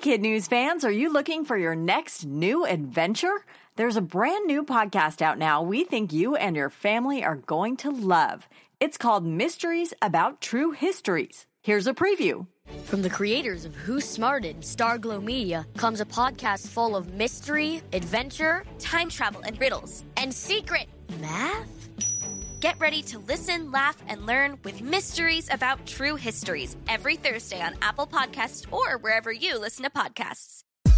Kid News fans, are you looking for your next new adventure? There's a brand new podcast out now we think you and your family are going to love. It's called Mysteries About True Histories. Here's a preview. From the creators of Who Smarted, Starglow Media, comes a podcast full of mystery, adventure, time travel and riddles, and secret math. Get ready to listen, laugh, and learn with Mysteries About True Histories every Thursday on Apple Podcasts or wherever you listen to podcasts.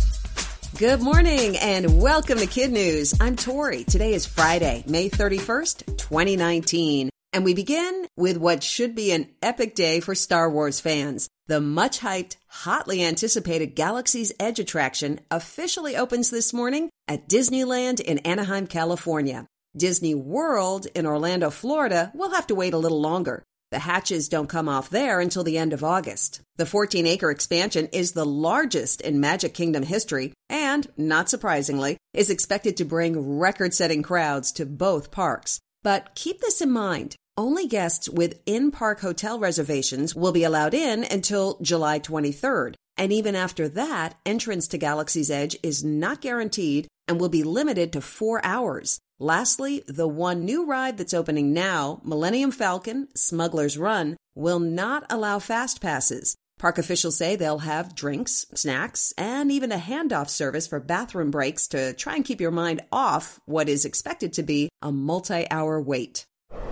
Good morning and welcome to Kid News. I'm Tori. Today is Friday, May 31st, 2019. And we begin with what should be an epic day for Star Wars fans. The much-hyped, hotly anticipated Galaxy's Edge attraction officially opens this morning at Disneyland in Anaheim, California. Disney World in Orlando, Florida will have to wait a little longer. The hatches don't come off there until the end of August. The 14-acre expansion is the largest in Magic Kingdom history and, not surprisingly, is expected to bring record-setting crowds to both parks. But keep this in mind. Only guests with in-park hotel reservations will be allowed in until July 23rd. And even after that, entrance to Galaxy's Edge is not guaranteed and will be limited to 4 hours. Lastly, the one new ride that's opening now, Millennium Falcon, Smuggler's Run, will not allow fast passes. Park officials say they'll have drinks, snacks, and even a handoff service for bathroom breaks to try and keep your mind off what is expected to be a multi-hour wait.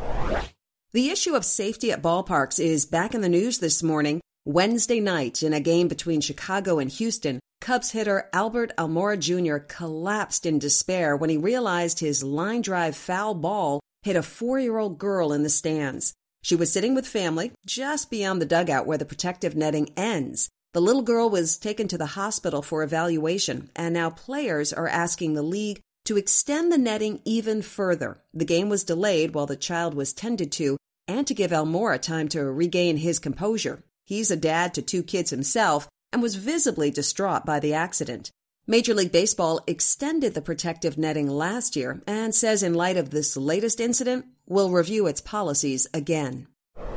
The issue of safety at ballparks is back in the news this morning. Wednesday night, in a game between Chicago and Houston, Cubs hitter Albert Almora Jr. collapsed in despair when he realized his line drive foul ball hit a 4-year-old girl in the stands. She was sitting with family just beyond the dugout where the protective netting ends. The little girl was taken to the hospital for evaluation, and now players are asking the league to extend the netting even further. The game was delayed while the child was tended to, and to give Almora time to regain his composure. He's a dad to 2 kids himself and was visibly distraught by the accident. Major League Baseball extended the protective netting last year and says in light of this latest incident, will review its policies again.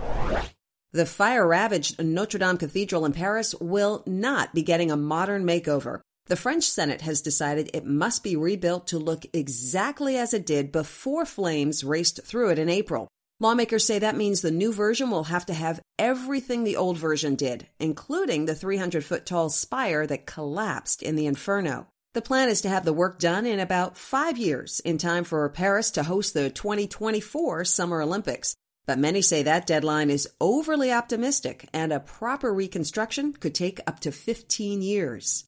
The fire-ravaged Notre Dame Cathedral in Paris will not be getting a modern makeover. The French Senate has decided it must be rebuilt to look exactly as it did before flames raced through it in April. Lawmakers say that means the new version will have to have everything the old version did, including the 300-foot-tall spire that collapsed in the inferno. The plan is to have the work done in about 5 years, in time for Paris to host the 2024 Summer Olympics. But many say that deadline is overly optimistic, and a proper reconstruction could take up to 15 years.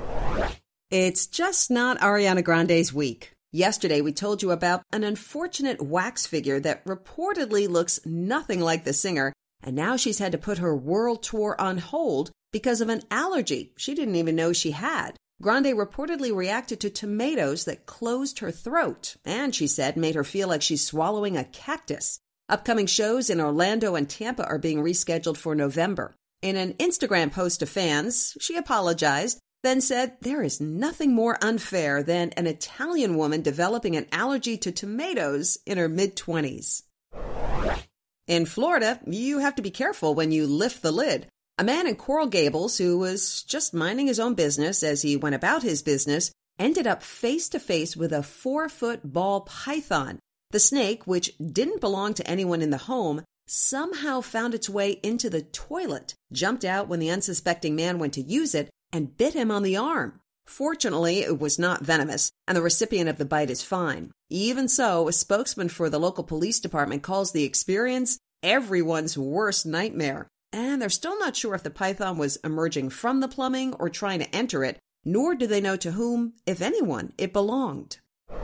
It's just not Ariana Grande's week. Yesterday, we told you about an unfortunate wax figure that reportedly looks nothing like the singer, and now she's had to put her world tour on hold because of an allergy she didn't even know she had. Grande reportedly reacted to tomatoes that closed her throat, and she said made her feel like she's swallowing a cactus. Upcoming shows in Orlando and Tampa are being rescheduled for November. In an Instagram post to fans, she apologized, then said there is nothing more unfair than an Italian woman developing an allergy to tomatoes in her mid-20s. In Florida, you have to be careful when you lift the lid. A man in Coral Gables who was just minding his own business as he went about his business ended up face-to-face with a 4-foot ball python. The snake, which didn't belong to anyone in the home, somehow found its way into the toilet, jumped out when the unsuspecting man went to use it, and bit him on the arm. Fortunately, it was not venomous, and the recipient of the bite is fine. Even so, a spokesman for the local police department calls the experience everyone's worst nightmare. And they're still not sure if the python was emerging from the plumbing or trying to enter it, nor do they know to whom, if anyone, it belonged.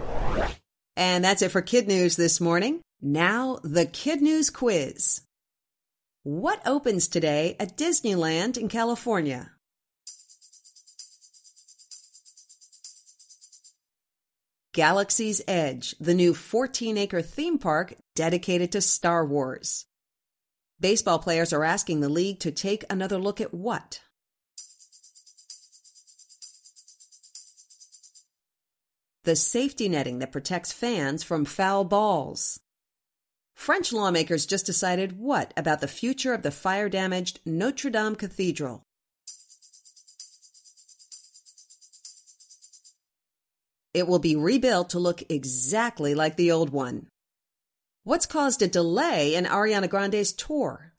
And that's it for Kid News this morning. Now, the Kid News quiz. What opens today at Disneyland in California? Galaxy's Edge, the new 14-acre theme park dedicated to Star Wars. Baseball players are asking the league to take another look at what? The safety netting that protects fans from foul balls. French lawmakers just decided what about the future of the fire-damaged Notre Dame Cathedral? It will be rebuilt to look exactly like the old one. What's caused a delay in Ariana Grande's tour?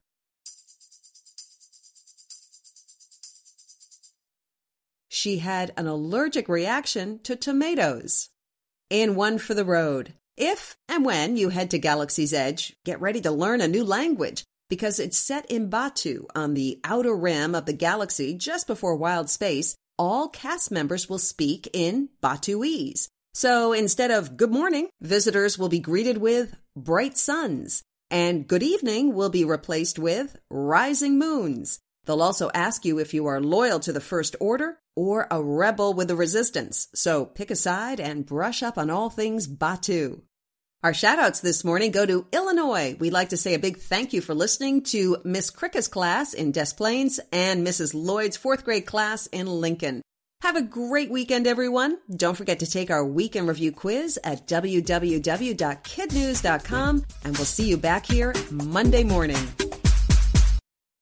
She had an allergic reaction to tomatoes. In One for the Road. If and when you head to Galaxy's Edge, get ready to learn a new language because it's set in Batuu on the outer rim of the galaxy just before Wild Space. All cast members will speak in Batuese. So instead of good morning, visitors will be greeted with bright suns, and good evening will be replaced with rising moons. They'll also ask you if you are loyal to the First Order or a rebel with the Resistance. So pick a side and brush up on all things Batuu. Our shout-outs this morning go to Illinois. We'd like to say a big thank you for listening to Miss Krika's class in Des Plaines and Mrs. Lloyd's 4th grade class in Lincoln. Have a great weekend, everyone. Don't forget to take our Week in Review quiz at www.kidnews.com, and we'll see you back here Monday morning.